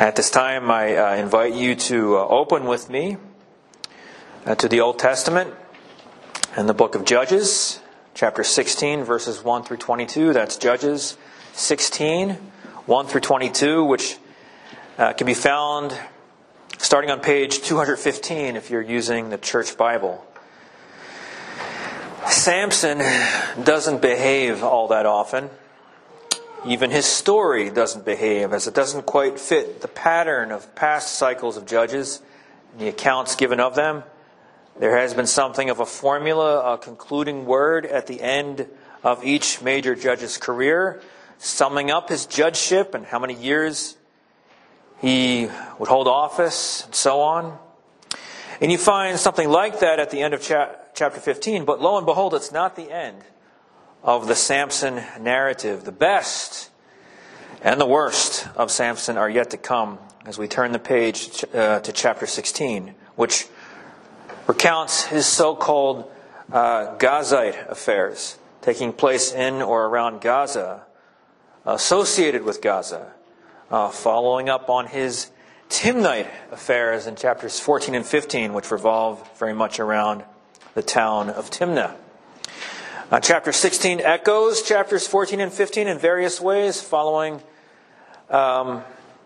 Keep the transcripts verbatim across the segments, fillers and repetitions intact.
At this time, I uh, invite you to uh, open with me uh, to the Old Testament and the book of Judges, chapter sixteen, verses one through twenty-two. That's Judges sixteen, one through twenty-two, which uh, can be found starting on page two hundred fifteen if you're using the church Bible. Samson doesn't behave all that often. Even his story doesn't behave, as it doesn't quite fit the pattern of past cycles of judges and the accounts given of them. There has been something of a formula, a concluding word at the end of each major judge's career, summing up his judgeship and how many years he would hold office and so on. And you find something like that at the end of cha- chapter fifteen, but lo and behold, it's not the end of the Samson narrative. The best and the worst of Samson are yet to come as we turn the page uh, to chapter sixteen, which recounts his so-called uh, Gazite affairs taking place in or around Gaza, associated with Gaza, uh, following up on his Timnite affairs in chapters fourteen and fifteen, which revolve very much around the town of Timnah. Uh, chapter sixteen echoes chapters fourteen and fifteen in various ways, following um,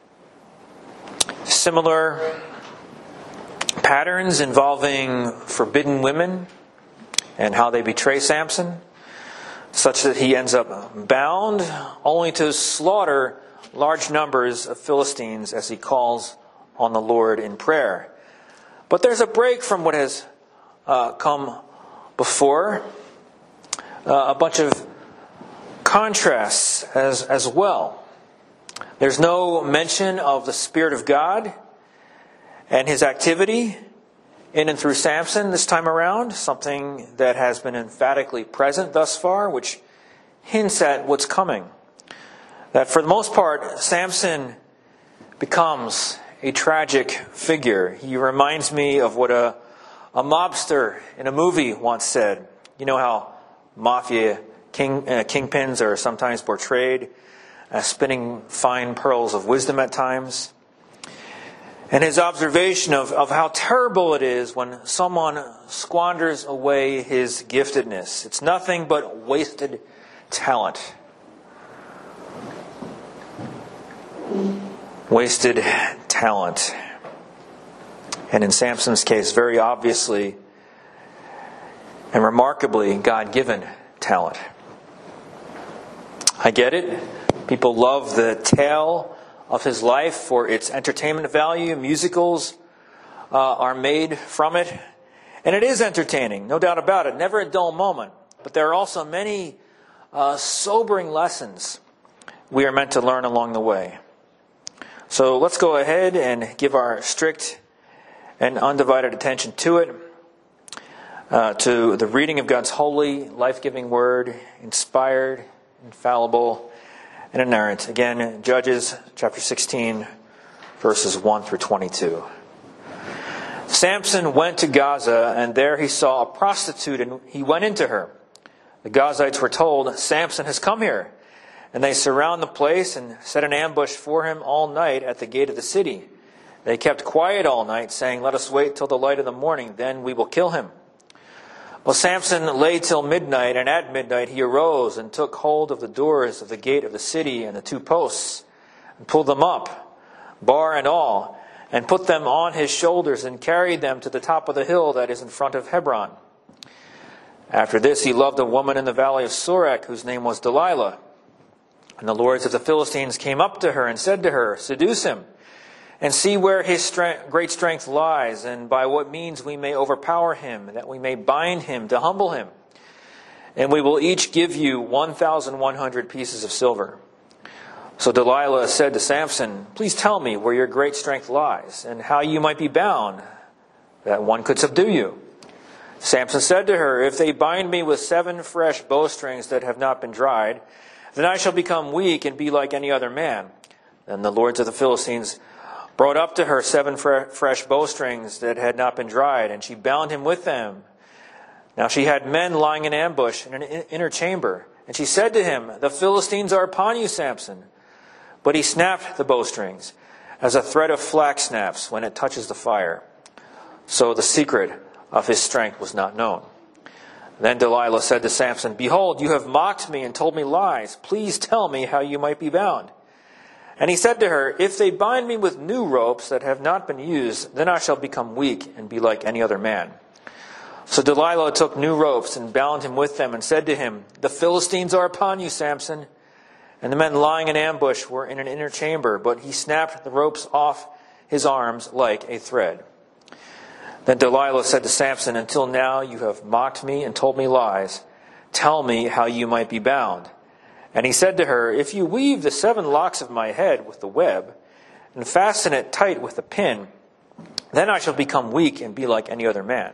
similar patterns involving forbidden women and how they betray Samson, such that he ends up bound only to slaughter large numbers of Philistines as he calls on the Lord in prayer. But there's a break from what has uh, come before. Uh, a bunch of contrasts as, as well. There's no mention of the Spirit of God and His activity in and through Samson this time around, something that has been emphatically present thus far, which hints at what's coming. That for the most part, Samson becomes a tragic figure. He reminds me of what a, a mobster in a movie once said. You know how Mafia king, uh, kingpins are sometimes portrayed as spinning fine pearls of wisdom at times. And his observation of, of how terrible it is when someone squanders away his giftedness. It's nothing but wasted talent. Wasted talent. And in Samson's case, very obviously and remarkably, God-given talent. I get it. People love the tale of his life for its entertainment value. Musicals uh, are made from it. And it is entertaining, no doubt about it. Never a dull moment. But there are also many uh, sobering lessons we are meant to learn along the way. So let's go ahead and give our strict and undivided attention to it. Uh, to the reading of God's holy, life-giving word, inspired, infallible, and inerrant. Again, Judges chapter sixteen, verses one through twenty-two. Samson went to Gaza, and there he saw a prostitute, and he went into her. The Gazites were told, "Samson has come here." And they surround the place and set an ambush for him all night at the gate of the city. They kept quiet all night, saying, "Let us wait till the light of the morning, then we will kill him." Well, Samson lay till midnight, and at midnight he arose and took hold of the doors of the gate of the city and the two posts, and pulled them up, bar and all, and put them on his shoulders, and carried them to the top of the hill that is in front of Hebron. After this he loved a woman in the valley of Sorek, whose name was Delilah. And the lords of the Philistines came up to her and said to her, "Seduce him, and see where his strength, great strength lies, and by what means we may overpower him, that we may bind him to humble him. And we will each give you one thousand one hundred pieces of silver." So Delilah said to Samson, "Please tell me where your great strength lies, and how you might be bound, that one could subdue you." Samson said to her, "If they bind me with seven fresh bowstrings that have not been dried, then I shall become weak and be like any other man." Then the lords of the Philistines brought up to her seven fre- fresh bowstrings that had not been dried, and she bound him with them. Now she had men lying in ambush in an inner chamber, and she said to him, "The Philistines are upon you, Samson." But he snapped the bowstrings, as a thread of flax snaps when it touches the fire. So the secret of his strength was not known. Then Delilah said to Samson, "Behold, you have mocked me and told me lies. Please tell me how you might be bound." And he said to her, "If they bind me with new ropes that have not been used, then I shall become weak and be like any other man." So Delilah took new ropes and bound him with them and said to him, "The Philistines are upon you, Samson." And the men lying in ambush were in an inner chamber, but he snapped the ropes off his arms like a thread. Then Delilah said to Samson, "Until now you have mocked me and told me lies. Tell me how you might be bound." And he said to her, "If you weave the seven locks of my head with the web and fasten it tight with a pin, then I shall become weak and be like any other man."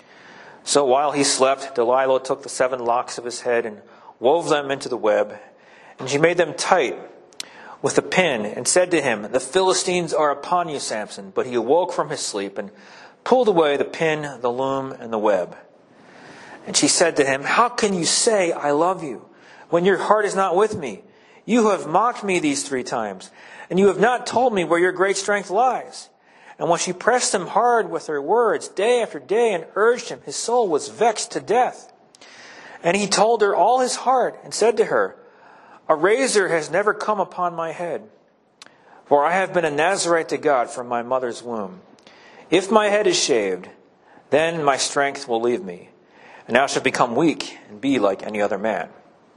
So while he slept, Delilah took the seven locks of his head and wove them into the web, and she made them tight with a pin and said to him, "The Philistines are upon you, Samson." But he awoke from his sleep and pulled away the pin, the loom, and the web. And she said to him, "How can you say, 'I love you,' when your heart is not with me? You have mocked me these three times, and you have not told me where your great strength lies." And when she pressed him hard with her words day after day and urged him, his soul was vexed to death. And he told her all his heart and said to her, "A razor has never come upon my head, for I have been a Nazarite to God from my mother's womb. If my head is shaved, then my strength will leave me, and I shall become weak and be like any other man."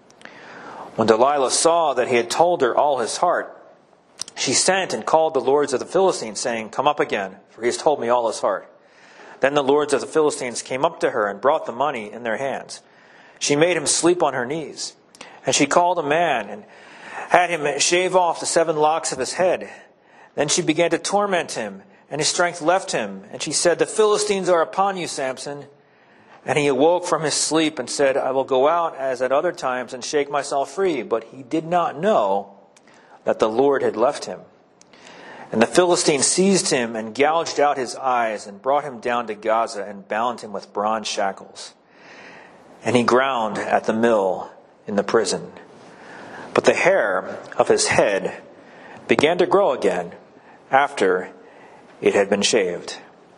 When Delilah saw that he had told her all his heart, she sent and called the lords of the Philistines, saying, "Come up again, for he has told me all his heart." Then the lords of the Philistines came up to her and brought the money in their hands. She made him sleep on her knees, and she called a man and had him shave off the seven locks of his head. Then she began to torment him, and his strength left him. And she said, "The Philistines are upon you, Samson." And he awoke from his sleep and said, "I will go out as at other times and shake myself free." But he did not know that the Lord had left him. And the Philistines seized him and gouged out his eyes and brought him down to Gaza and bound him with bronze shackles. And he ground at the mill in the prison. But the hair of his head began to grow again after it had been shaved.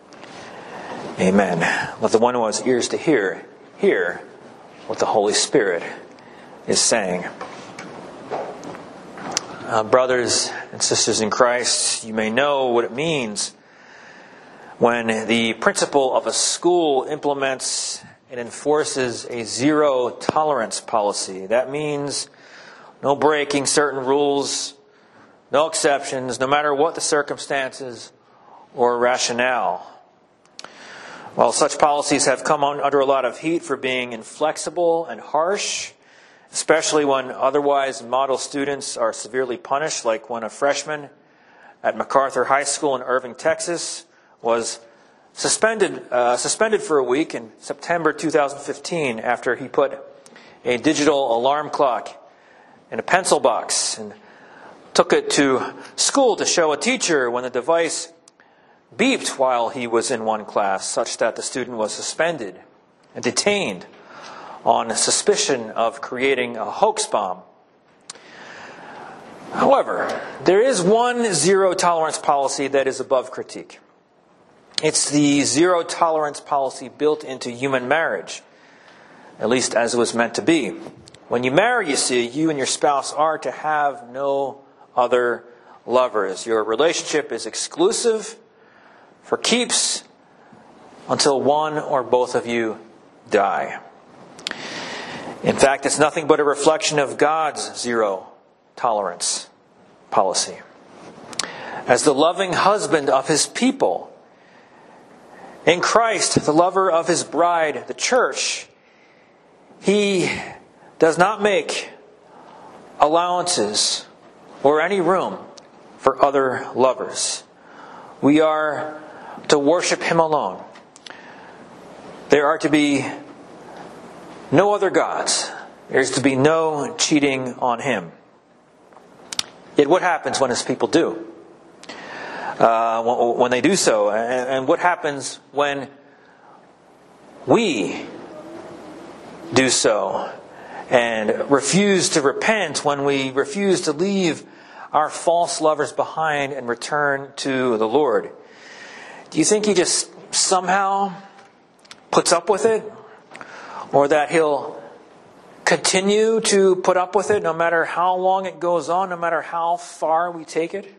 Amen. Let the one who has ears to hear, hear what the Holy Spirit is saying. Uh, brothers and sisters in Christ, you may know what it means when the principal of a school implements and enforces a zero tolerance policy. That means no breaking certain rules, no exceptions, no matter what the circumstances or rationale. While such policies have come on under a lot of heat for being inflexible and harsh, especially when otherwise model students are severely punished, like when a freshman at MacArthur High School in Irving, Texas, was suspended uh, suspended for a week in September two thousand fifteen after he put a digital alarm clock in a pencil box and took it to school to show a teacher when the device beeped while he was in one class, such that the student was suspended and detained on suspicion of creating a hoax bomb. However, there is one zero tolerance policy that is above critique. It's the zero tolerance policy built into human marriage, at least as it was meant to be. When you marry, you see, you and your spouse are to have no other lovers. Your relationship is exclusive for keeps until one or both of you die. In fact, it's nothing but a reflection of God's zero tolerance policy. As the loving husband of his people, in Christ, the lover of his bride, the church, he does not make allowances or any room for other lovers. We are to worship him alone. There are to be no other gods. There is to be no cheating on him. Yet what happens when his people do? Uh, when they do so? And what happens when we do so and refuse to repent, when we refuse to leave our false lovers behind and return to the Lord? Do you think he just somehow puts up with it? Or that he'll continue to put up with it no matter how long it goes on, no matter how far we take it?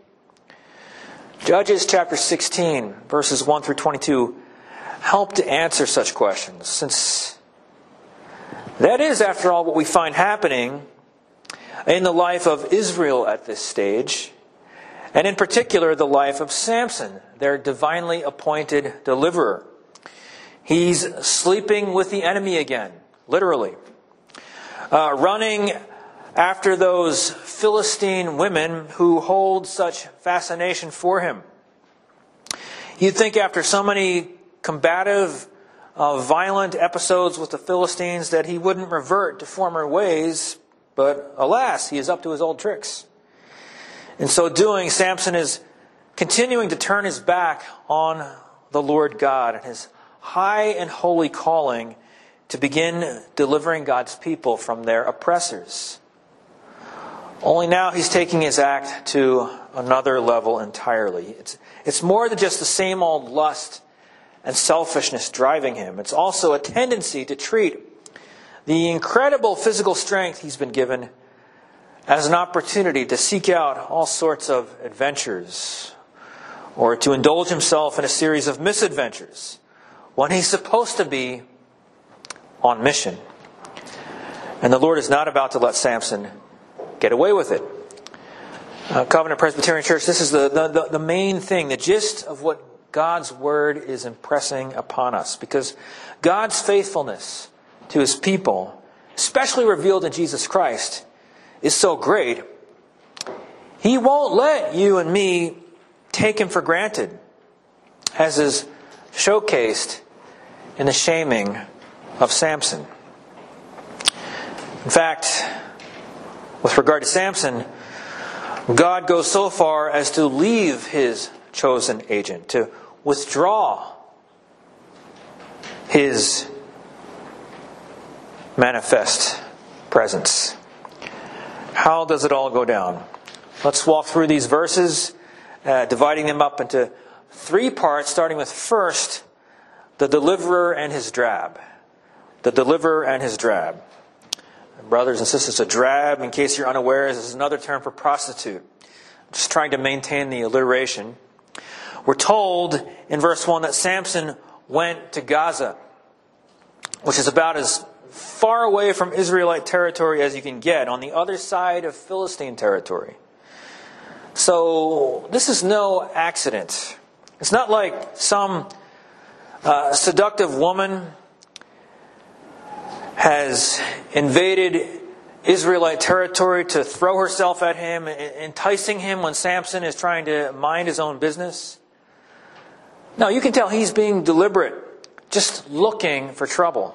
Judges chapter sixteen, verses one through twenty-two, help to answer such questions, since that is, after all, what we find happening in the life of Israel at this stage, and in particular the life of Samson, their divinely appointed deliverer. He's sleeping with the enemy again, literally, uh, running after those Philistine women who hold such fascination for him. You'd think after so many combative, uh, violent episodes with the Philistines that he wouldn't revert to former ways, but alas, he is up to his old tricks. In so doing, Samson is continuing to turn his back on the Lord God and his high and holy calling to begin delivering God's people from their oppressors. Only now he's taking his act to another level entirely. It's, it's more than just the same old lust and selfishness driving him. It's also a tendency to treat the incredible physical strength he's been given as an opportunity to seek out all sorts of adventures, or to indulge himself in a series of misadventures when he's supposed to be on mission. And the Lord is not about to let Samson get away with it. Uh, Covenant Presbyterian Church, this is the, the, the main thing, the gist of what God's Word is impressing upon us. Because God's faithfulness to His people, especially revealed in Jesus Christ, is so great, He won't let you and me take Him for granted, as is showcased in the shaming of Samson. In fact, with regard to Samson, God goes so far as to leave His chosen agent, to withdraw His manifest presence. How does it all go down? Let's walk through these verses, uh, dividing them up into three parts, starting with first, the deliverer and his drab. The deliverer and his drab. Brothers and sisters, a drab, in case you're unaware, is another term for prostitute. Just trying to maintain the alliteration. We're told in verse one that Samson went to Gaza, which is about as far away from Israelite territory as you can get, on the other side of Philistine territory. So this is no accident. It's not like some uh, seductive woman has invaded Israelite territory to throw herself at him, enticing him when Samson is trying to mind his own business. No, you can tell he's being deliberate, just looking for trouble.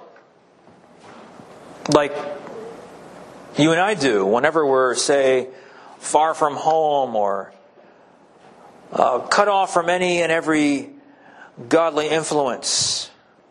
Like you and I do whenever we're, say, far from home or uh, cut off from any and every godly influence,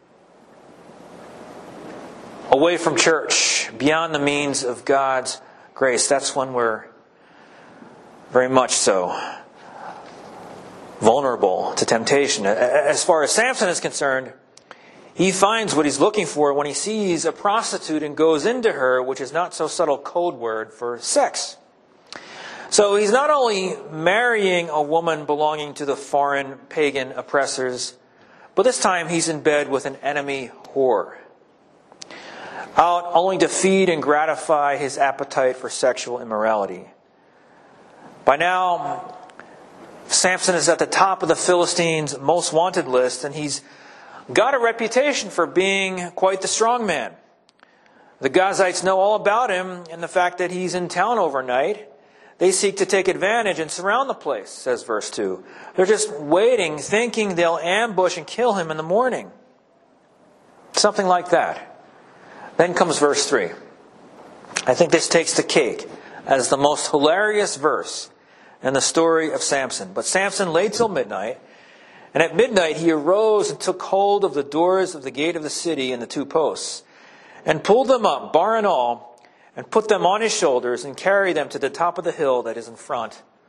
away from church, beyond the means of God's grace. That's when we're very much so vulnerable to temptation. As far as Samson is concerned, he finds what he's looking for when he sees a prostitute and goes into her, which is not so subtle code word for sex. So he's not only marrying a woman belonging to the foreign pagan oppressors, but this time he's in bed with an enemy whore, out only to feed and gratify his appetite for sexual immorality. By now, Samson is at the top of the Philistines' most wanted list, and he's got a reputation for being quite the strong man. The Gazites know all about him and the fact that he's in town overnight. They seek to take advantage and surround the place, says verse two. They're just waiting, thinking they'll ambush and kill him in the morning. Something like that. Then comes verse three. I think this takes the cake as the most hilarious verse in the story of Samson. But Samson lay till midnight, and at midnight he arose and took hold of the doors of the gate of the city and the two posts, and pulled them up, bar and all, and put them on his shoulders, and carried them to the top of the hill that is in front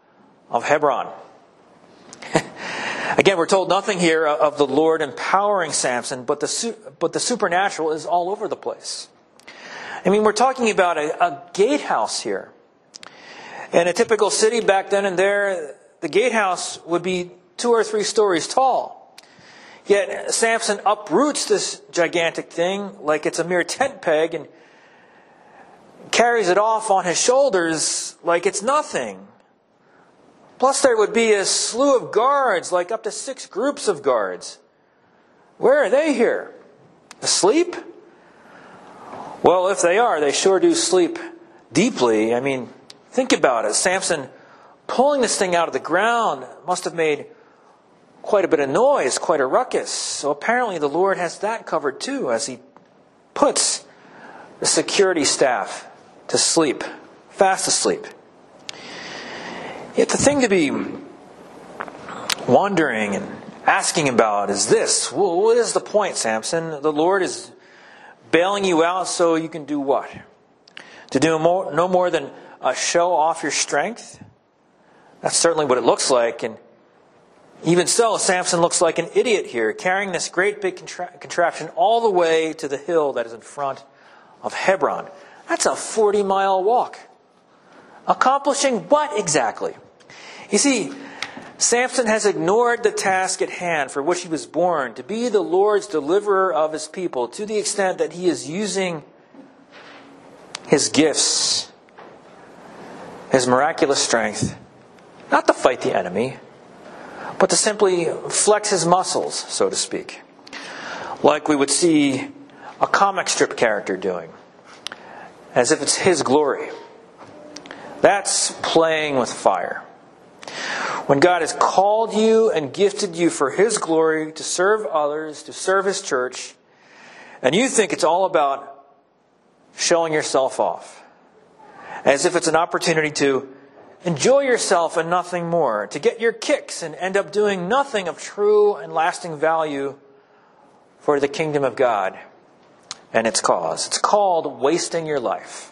of Hebron. Again, we're told nothing here of the Lord empowering Samson, but the su- but the supernatural is all over the place. I mean, we're talking about a, a gatehouse here. In a typical city back then and there, the gatehouse would be two or three stories tall. Yet Samson uproots this gigantic thing like it's a mere tent peg and carries it off on his shoulders like it's nothing. Plus there would be a slew of guards, like up to six groups of guards. Where are they here? Asleep? Well, if they are, they sure do sleep deeply. I mean, think about it. Samson pulling this thing out of the ground must have made quite a bit of noise, quite a ruckus. So apparently the Lord has that covered too, as he puts the security staff to sleep, fast asleep. Yet the thing to be wondering and asking about is this. Well, what is the point, Samson? The Lord is bailing you out so you can do what? To do more, no more than uh, show off your strength? That's certainly what it looks like. And even so, Samson looks like an idiot here, carrying this great big contra- contraption all the way to the hill that is in front of Hebron. That's a forty-mile walk. Accomplishing what exactly? You see, Samson has ignored the task at hand for which he was born, to be the Lord's deliverer of his people, to the extent that he is using his gifts, his miraculous strength, not to fight the enemy, but to simply flex his muscles, so to speak, like we would see a comic strip character doing, as if it's his glory. That's playing with fire. When God has called you and gifted you for His glory, to serve others, to serve His church, and you think it's all about showing yourself off, as if it's an opportunity to enjoy yourself and nothing more, to get your kicks and end up doing nothing of true and lasting value for the kingdom of God and its cause. It's called wasting your life.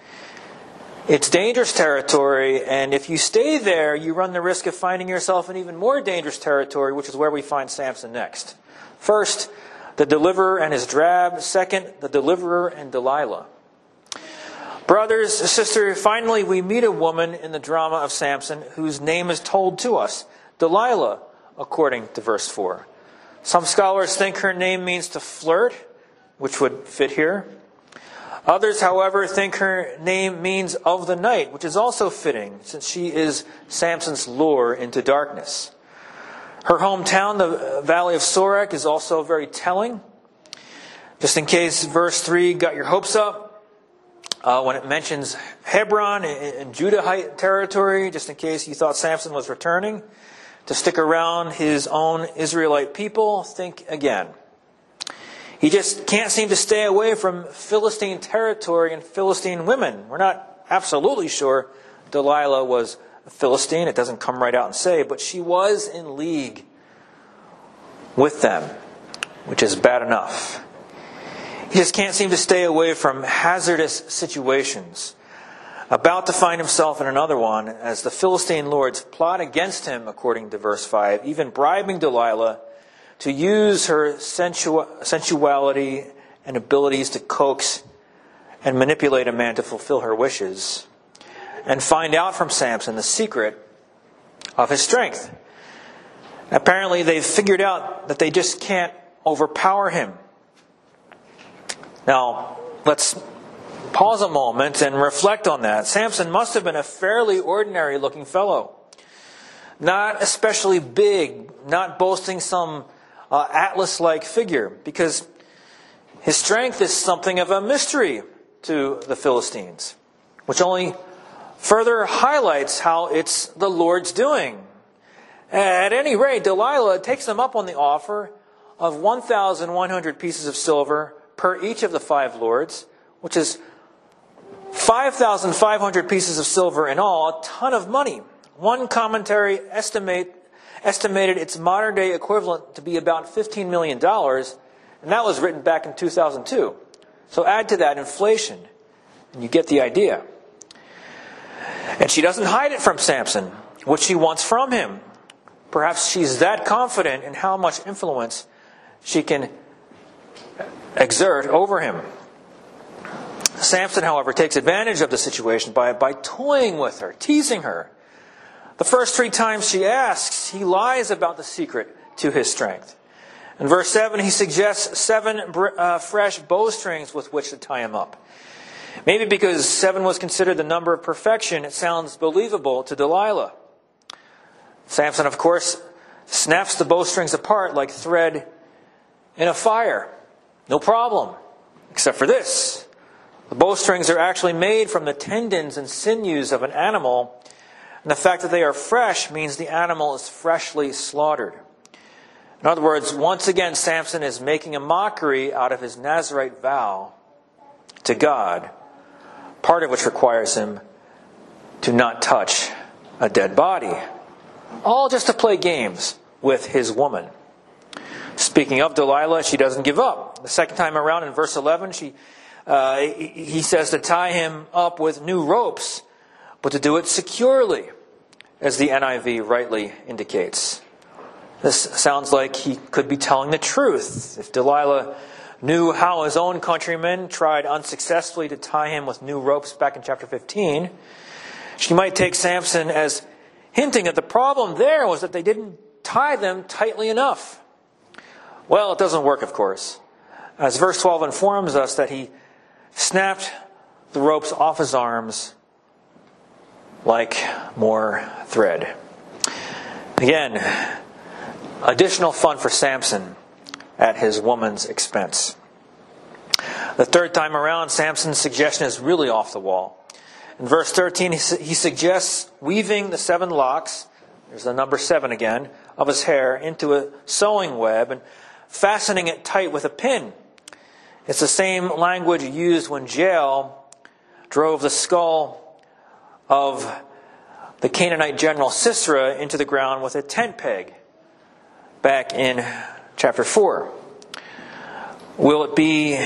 It's dangerous territory, and if you stay there, you run the risk of finding yourself in even more dangerous territory, which is where we find Samson next. First, the deliverer and his drab. Second, the deliverer and Delilah. Brothers, sisters, finally we meet a woman in the drama of Samson whose name is told to us, Delilah, according to verse four. Some scholars think her name means to flirt, which would fit here. Others, however, think her name means of the night, which is also fitting, since she is Samson's lure into darkness. Her hometown, the Valley of Sorek, is also very telling. Just in case verse three got your hopes up, uh, when it mentions Hebron in Judahite territory, just in case you thought Samson was returning to stick around his own Israelite people, think again. He just can't seem to stay away from Philistine territory and Philistine women. We're not absolutely sure Delilah was a Philistine. It doesn't come right out and say, but she was in league with them, which is bad enough. He just can't seem to stay away from hazardous situations. About to find himself in another one as the Philistine lords plot against him, according to verse five, even bribing Delilah to use her sensu- sensuality and abilities to coax and manipulate a man to fulfill her wishes, and find out from Samson the secret of his strength. Apparently they've figured out that they just can't overpower him. Now, let's pause a moment and reflect on that. Samson must have been a fairly ordinary looking fellow. Not especially big, not boasting some Uh, Atlas-like figure, because his strength is something of a mystery to the Philistines, which only further highlights how it's the Lord's doing. At any rate, Delilah takes them up on the offer of one thousand one hundred pieces of silver per each of the five lords, which is five thousand five hundred pieces of silver in all, a ton of money. One commentary estimate estimated its modern-day equivalent to be about fifteen million dollars, and that was written back in two thousand two. So add to that inflation, and you get the idea. And she doesn't hide it from Samson. what she wants from him. Perhaps she's that confident in how much influence she can exert over him. Samson, however, takes advantage of the situation by, by toying with her, teasing her. The first three times she asks, he lies about the secret to his strength. In verse seven, he suggests seven uh, fresh bowstrings with which to tie him up. Maybe because seven was considered the number of perfection, it sounds believable to Delilah. Samson, of course, snaps the bowstrings apart like thread in a fire. No problem, except for this. The bowstrings are actually made from the tendons and sinews of an animal, and the fact that they are fresh means the animal is freshly slaughtered. In other words, once again, Samson is making a mockery out of his Nazirite vow to God, part of which requires him to not touch a dead body. All just to play games with his woman. Speaking of Delilah, she doesn't give up. The second time around in verse eleven, she, uh, he says to tie him up with new ropes, but to do it securely, as the N I V rightly indicates. This sounds like he could be telling the truth. If Delilah knew how his own countrymen tried unsuccessfully to tie him with new ropes back in chapter fifteen, she might take Samson as hinting that the problem there was that they didn't tie them tightly enough. Well, it doesn't work, of course, as verse twelve informs us that he snapped the ropes off his arms like more thread. Again, additional fun for Samson at his woman's expense. The third time around, Samson's suggestion is really off the wall. In verse thirteen, he suggests weaving the seven locks, there's the number seven again, of his hair into a sewing web and fastening it tight with a pin. It's the same language used when Jael drove the skull of the Canaanite general Sisera into the ground with a tent peg back in chapter four. Will it be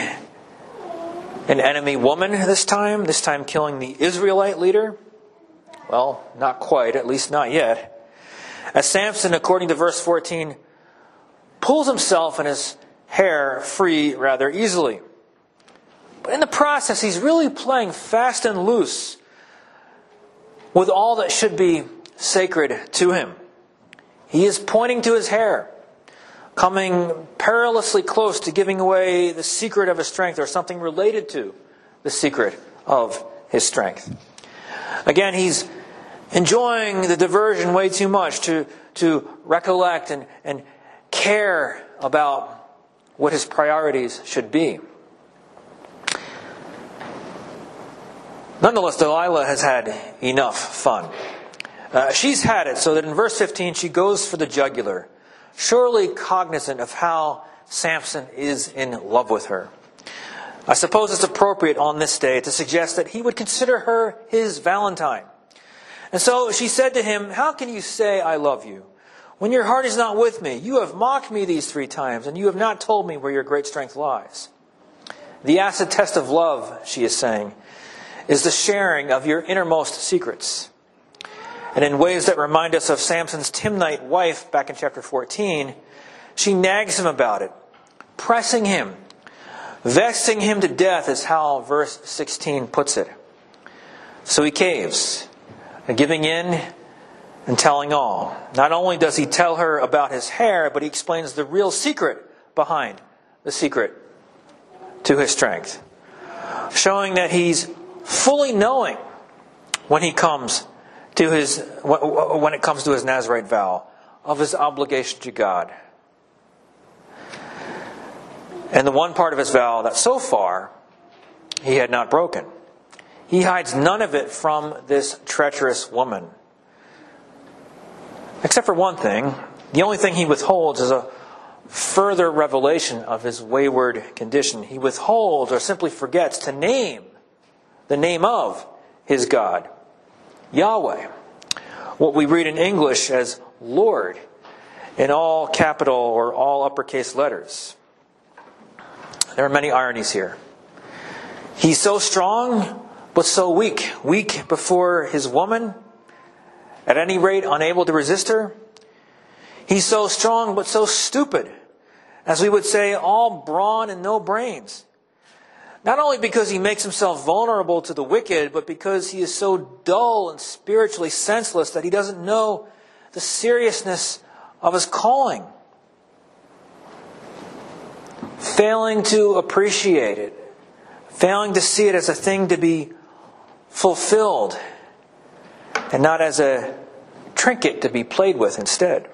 an enemy woman this time, this time killing the Israelite leader? Well, not quite, at least not yet. As Samson, according to verse fourteen, pulls himself and his hair free rather easily. But in the process, he's really playing fast and loose with all that should be sacred to him. He is pointing to his hair, coming perilously close to giving away the secret of his strength, or something related to the secret of his strength. Again, he's enjoying the diversion way too much to, to recollect and, and care about what his priorities should be. Nonetheless, Delilah has had enough fun. Uh, she's had it so that in verse fifteen she goes for the jugular, surely cognizant of how Samson is in love with her. I suppose it's appropriate on this day to suggest that he would consider her his Valentine. And so she said to him, "How can you say I love you when your heart is not with me? You have mocked me these three times, and you have not told me where your great strength lies." The acid test of love, she is saying, is the sharing of your innermost secrets. And in ways that remind us of Samson's Timnite wife back in chapter fourteen, she nags him about it, pressing him, vexing him to death is how verse sixteen puts it. So he caves, giving in and telling all. Not only does he tell her about his hair, but he explains the real secret behind the secret to his strength, showing that he's fully knowing when he comes to his when it comes to his Nazirite vow of his obligation to God. And the one part of his vow that so far he had not broken. He hides none of it from this treacherous woman. Except for one thing. The only thing he withholds is a further revelation of his wayward condition. He withholds or simply forgets to name the name of his God, Yahweh. What we read in English as Lord, in all capital or all uppercase letters. There are many ironies here. He's so strong, but so weak. Weak before his woman, At any rate, unable to resist her? He's so strong but so stupid. As we would say, all brawn and no brains. Not only because he makes himself vulnerable to the wicked, but because he is so dull and spiritually senseless that he doesn't know the seriousness of his calling. Failing to appreciate it. Failing to see it as a thing to be fulfilled. And not as a trinket to be played with instead.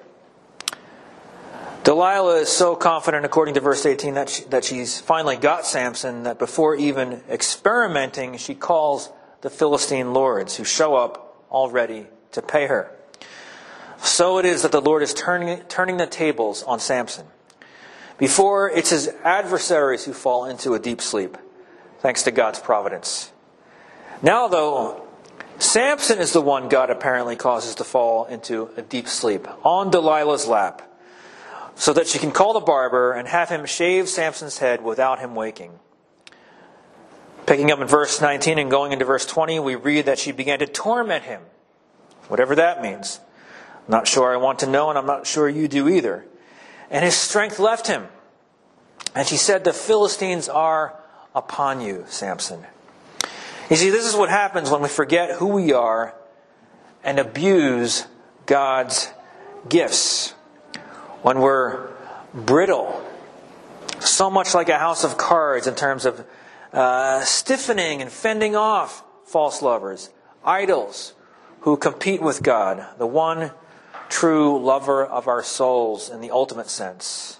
Delilah is so confident, according to verse eighteen, that, she, that she's finally got Samson, that before even experimenting, she calls the Philistine lords, who show up all ready to pay her. So it is that the Lord is turning, turning the tables on Samson. Before, it's his adversaries who fall into a deep sleep, thanks to God's providence. Now, though, Samson is the one God apparently causes to fall into a deep sleep on Delilah's lap, so that she can call the barber and have him shave Samson's head without him waking. Picking up in verse nineteen and going into verse twenty, we read that she began to torment him. Whatever that means. I'm not sure I want to know, and I'm not sure you do either. And his strength left him. And she said, "The Philistines are upon you, Samson." You see, this is what happens when we forget who we are and abuse God's gifts. When we're brittle, so much like a house of cards in terms of uh, stiffening and fending off false lovers, idols who compete with God, the one true lover of our souls in the ultimate sense.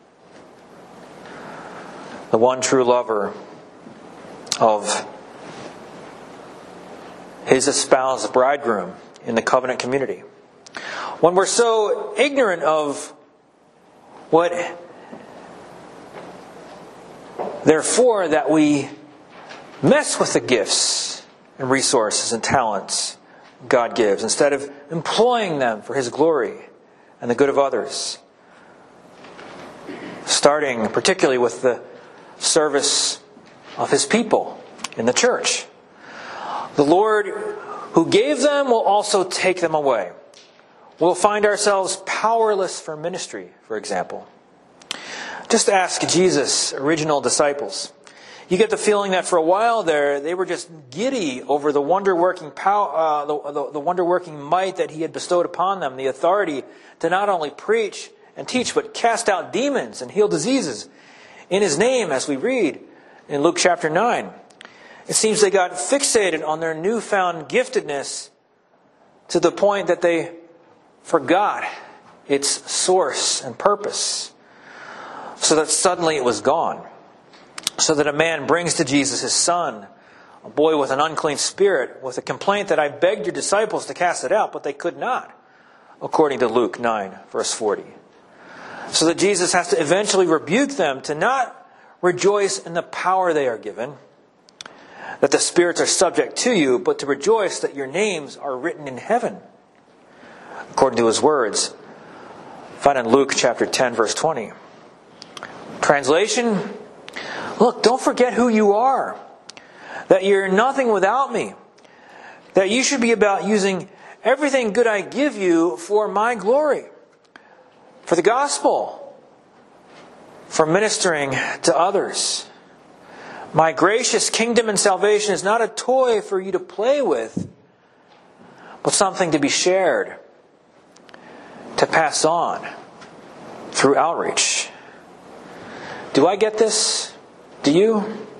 The one true lover of his espoused bridegroom in the covenant community. When we're so ignorant of what, therefore, that we mess with the gifts and resources and talents God gives instead of employing them for His glory and the good of others. Starting particularly with the service of His people in the church. The Lord who gave them will also take them away. We'll find ourselves powerless for ministry, for example. Just ask Jesus' original disciples. You get the feeling that for a while there, they were just giddy over the wonder-working power, uh, the, the, the wonder-working might that He had bestowed upon them, the authority to not only preach and teach, but cast out demons and heal diseases in His name, as we read in Luke chapter nine. It seems they got fixated on their newfound giftedness to the point that they forgot its source and purpose, so that suddenly it was gone. So that a man brings to Jesus his son, a boy with an unclean spirit, with a complaint that I begged your disciples to cast it out, but they could not, according to Luke nine, verse forty. So that Jesus has to eventually rebuke them to not rejoice in the power they are given, that the spirits are subject to you, but to rejoice that your names are written in heaven, according to His words, found in Luke chapter ten, verse twenty. Translation: look, don't forget who you are, that you're nothing without me, that you should be about using everything good I give you for my glory, for the gospel, for ministering to others. My gracious kingdom and salvation is not a toy for you to play with, but something to be shared, to pass on through outreach. Do I get this? Do you?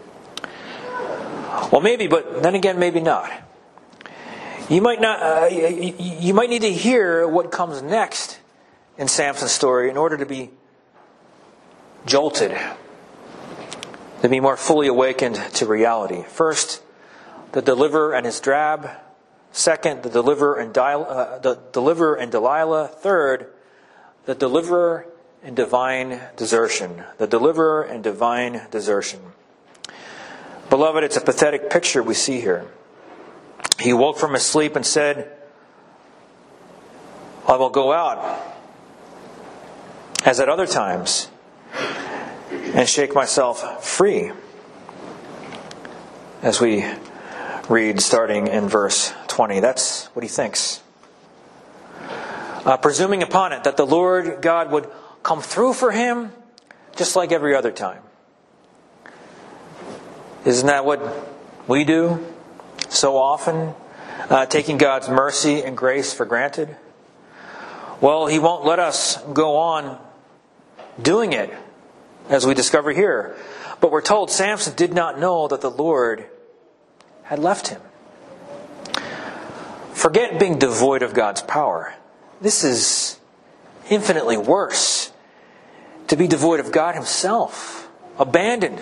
Well, maybe, but then again, maybe not. You might not. Uh, you, you might need to hear what comes next in Samson's story in order to be jolted, to be more fully awakened to reality. First, the deliverer and his drab. Second, the deliverer and Dil- uh, the deliverer and Delilah. Third, the deliverer and divine desertion. The deliverer and divine desertion. Beloved, it's a pathetic picture we see here. He woke from his sleep and said, I will go out, as at other times, and shake myself free. As we read starting in verse twenty. That's what he thinks. uh, presuming upon it that the Lord God would come through for him just like every other time. Isn't that what we do so often, uh, taking God's mercy and grace for granted? Well, he won't let us go on doing it, as we discover here. But we're told Samson did not know that the Lord had left him. Forget being devoid of God's power. This is infinitely worse. To be devoid of God himself, abandoned.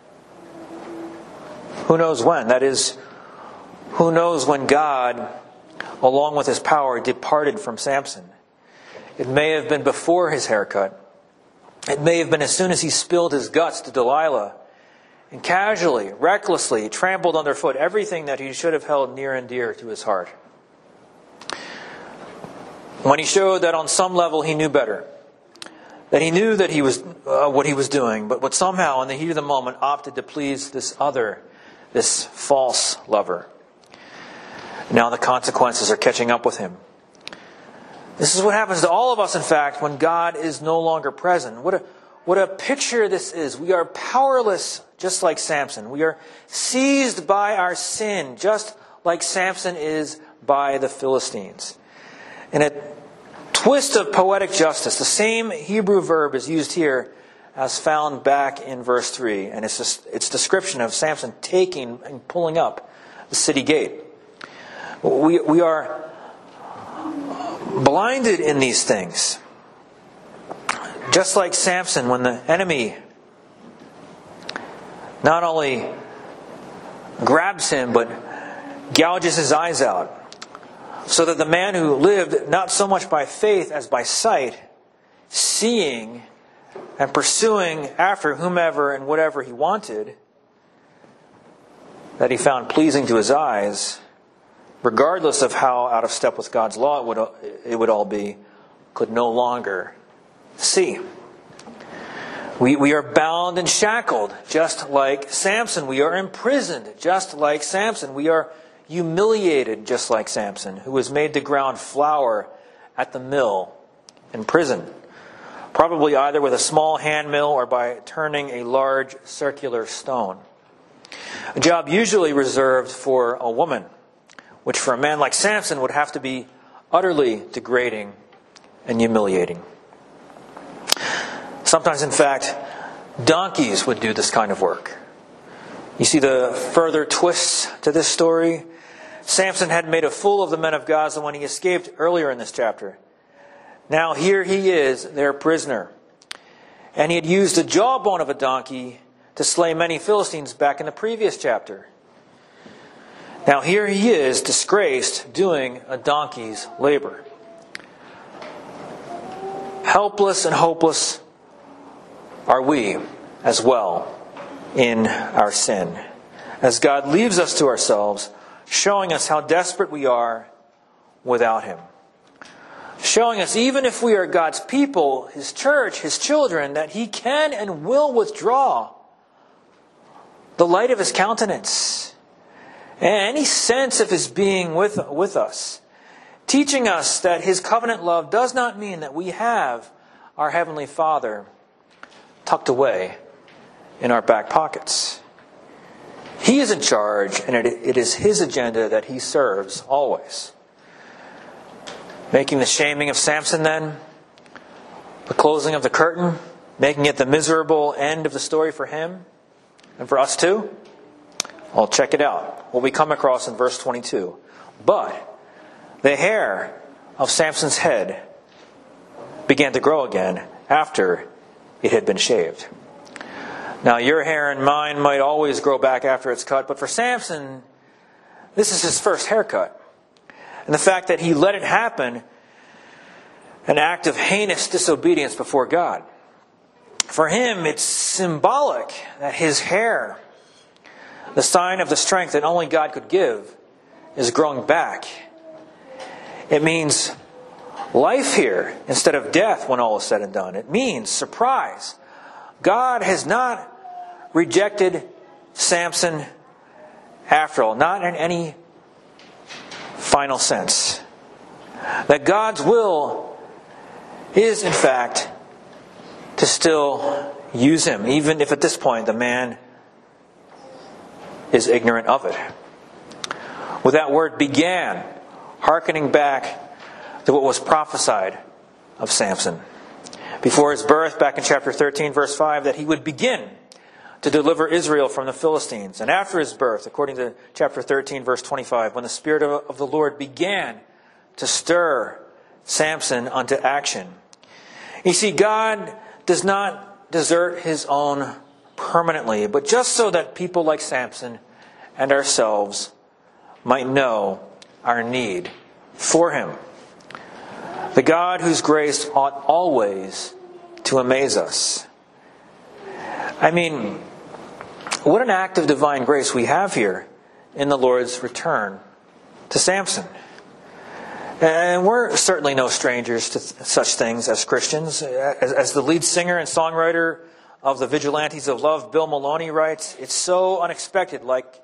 Who knows when? That is, who knows when God, along with his power, departed from Samson. It may have been before his haircut. It may have been as soon as he spilled his guts to Delilah and casually, recklessly trampled underfoot everything that he should have held near and dear to his heart. When he showed that on some level he knew better, that he knew that he was uh, what he was doing, but would somehow, in the heat of the moment, opted to please this other, this false lover. Now the consequences are catching up with him. This is what happens to all of us, in fact, when God is no longer present. What a, what a picture this is. We are powerless, just like Samson. We are seized by our sin, just like Samson is by the Philistines. In a twist of poetic justice, the same Hebrew verb is used here as found back in verse three. And it's just, its description of Samson taking and pulling up the city gate. We, we are blinded in these things. Just like Samson, when the enemy not only grabs him, but gouges his eyes out, so that the man who lived not so much by faith as by sight, seeing and pursuing after whomever and whatever he wanted, that he found pleasing to his eyes, regardless of how out of step with God's law it would, it would all be, could no longer see. We, we are bound and shackled, just like Samson. We are imprisoned, just like Samson. We are humiliated, just like Samson, who was made to ground flour at the mill in prison, probably either with a small hand mill or by turning a large circular stone. A job usually reserved for a woman, which for a man like Samson would have to be utterly degrading and humiliating. Sometimes, in fact, donkeys would do this kind of work. You see the further twists to this story? Samson had made a fool of the men of Gaza when he escaped earlier in this chapter. Now here he is, their prisoner. And he had used the jawbone of a donkey to slay many Philistines back in the previous chapter. Now here he is, disgraced, doing a donkey's labor. Helpless and hopeless are we as well in our sin, as God leaves us to ourselves, showing us how desperate we are without Him. Showing us, even if we are God's people, His church, His children, that He can and will withdraw the light of His countenance and any sense of His being with, with us. Teaching us that His covenant love does not mean that we have our Heavenly Father tucked away in our back pockets. He is in charge, and it, it is His agenda that He serves always. Making the shaming of Samson then, the closing of the curtain, making it the miserable end of the story for him, and for us too? Well, check it out. What we come across in verse twenty-two. But the hair of Samson's head began to grow again after it had been shaved. Now, your hair and mine might always grow back after it's cut, but for Samson, this is his first haircut. And the fact that he let it happen, an act of heinous disobedience before God. For him, it's symbolic that his hair, the sign of the strength that only God could give, is growing back. It means life here instead of death when all is said and done. It means surprise. God has not rejected Samson after all, not in any final sense. That God's will is, in fact, to still use him, even if at this point the man is ignorant of it. With that word began, hearkening back to what was prophesied of Samson before his birth, back in chapter thirteen, verse five, that he would begin to deliver Israel from the Philistines. And after his birth, according to chapter thirteen, verse twenty-five, when the Spirit of the Lord began to stir Samson unto action. You see, God does not desert his own permanently, but just so that people like Samson and ourselves might know our need for him. The God whose grace ought always to amaze us. I mean, what an act of divine grace we have here in the Lord's return to Samson. And we're certainly no strangers to th- such things as Christians. As, as the lead singer and songwriter of the Vigilantes of Love, Bill Maloney, writes, "It's so unexpected, like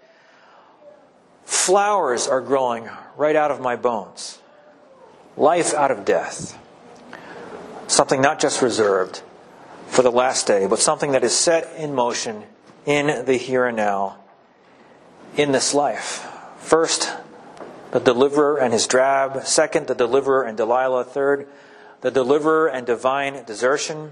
flowers are growing right out of my bones. Life out of death. Something not just reserved for the last day, but something that is set in motion in the here and now, in this life. First, the deliverer and his drab. Second, the deliverer and Delilah. Third, the deliverer and divine desertion.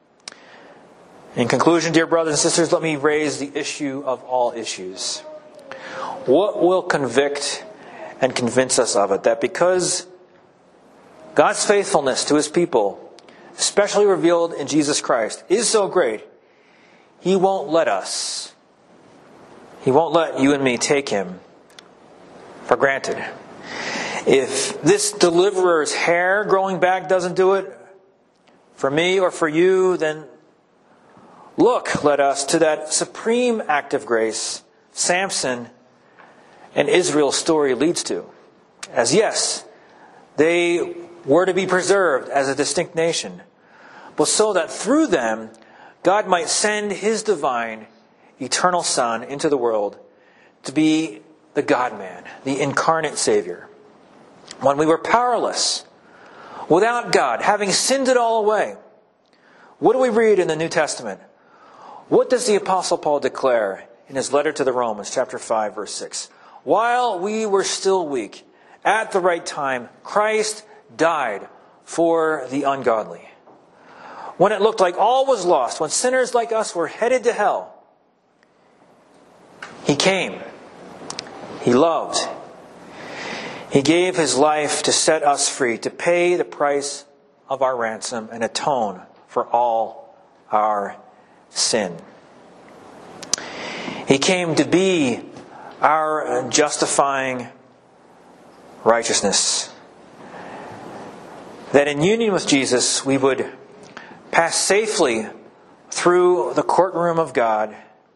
In conclusion, dear brothers and sisters, let me raise the issue of all issues. What will convict and convince us of it? That because God's faithfulness to his people, especially revealed in Jesus Christ, is so great, he won't let us, he won't let you and me take him for granted. If this deliverer's hair growing back doesn't do it for me or for you, then look, let us, to that supreme act of grace Samson and Israel's story leads to. As yes, they were to be preserved as a distinct nation, but so that through them God might send his divine, eternal Son into the world to be the God-man, the incarnate Savior. When we were powerless, without God, having sinned it all away, what do we read in the New Testament? What does the Apostle Paul declare in his letter to the Romans, chapter five, verse six? While we were still weak, at the right time, Christ died for the ungodly. When it looked like all was lost, when sinners like us were headed to hell, he came. He loved. He gave his life to set us free, to pay the price of our ransom and atone for all our sin. He came to be our justifying righteousness. That in union with Jesus, we would pass safely through the courtroom of God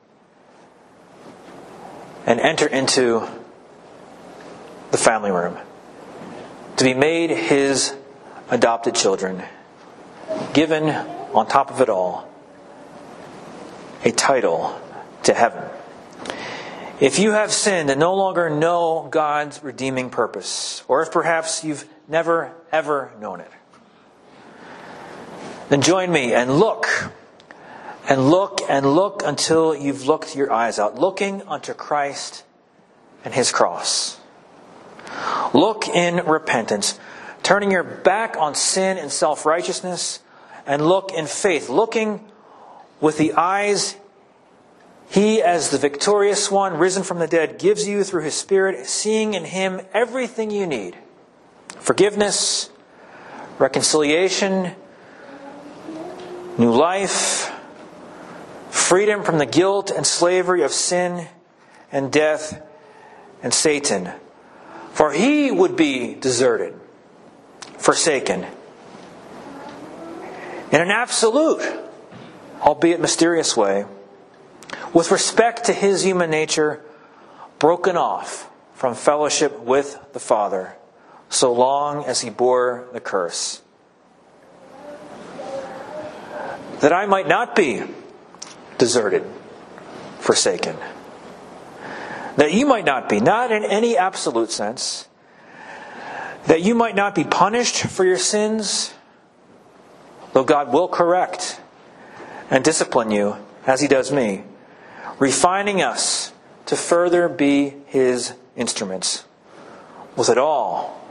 and enter into the family room to be made his adopted children, given on top of it all a title to heaven. If you have sinned and no longer know God's redeeming purpose, or if perhaps you've never ever known it, then join me and look, and look, and look until you've looked your eyes out, looking unto Christ and his cross. Look in repentance, turning your back on sin and self-righteousness, and look in faith, looking with the eyes he, as the victorious one, risen from the dead, gives you through his Spirit, seeing in him everything you need. Forgiveness, reconciliation, new life, freedom from the guilt and slavery of sin and death and Satan. For he would be deserted, forsaken, in an absolute, albeit mysterious way, with respect to his human nature, broken off from fellowship with the Father, so long as he bore the curse. That I might not be deserted, forsaken. That you might not be, not in any absolute sense. That you might not be punished for your sins, though God will correct and discipline you as He does me, refining us to further be His instruments. Was it all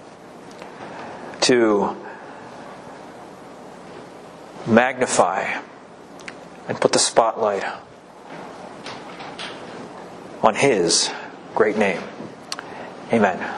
to magnify and put the spotlight on His great name? Amen.